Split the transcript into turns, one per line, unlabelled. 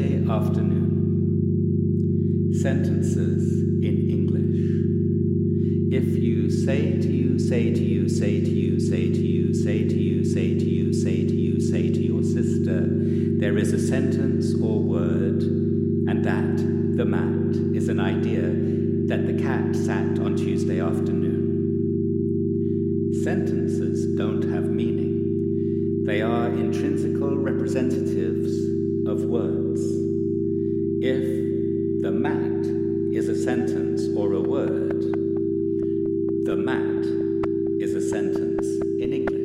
Tuesday afternoon. Sentences in English. If you say to you, say to you, say to you, say to you, say to you, say to you, say to you, say to your sister, there is a sentence or word, and that, the mat, is an idea that the cat sat on Tuesday afternoon. Sentences don't have meaning. They are intrinsical representatives of words. If the mat is a sentence or a word, the mat is a sentence in English.